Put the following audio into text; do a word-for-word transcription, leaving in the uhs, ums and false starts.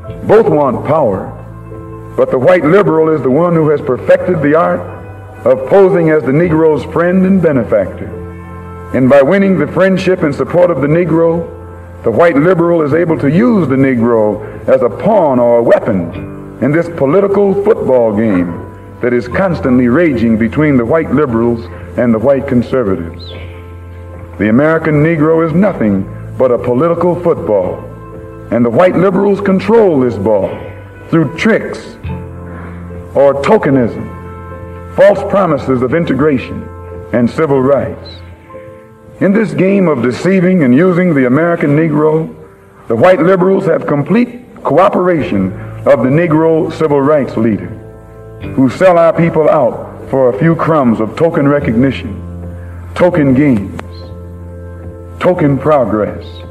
Both want power, but the white liberal is the one who has perfected the art of posing as the Negro's friend and benefactor. And by winning the friendship and support of the Negro, the white liberal is able to use the Negro as a pawn or a weapon in this political football game that is constantly raging between the white liberals and the white conservatives. The American Negro is nothing but a political football, and the white liberals control this ball through tricks or tokenism, false promises of integration and civil rights. In this game of deceiving and using the American Negro, the white liberals have complete cooperation of the Negro civil rights leader, who sell our people out for a few crumbs of token recognition, token gains, token progress.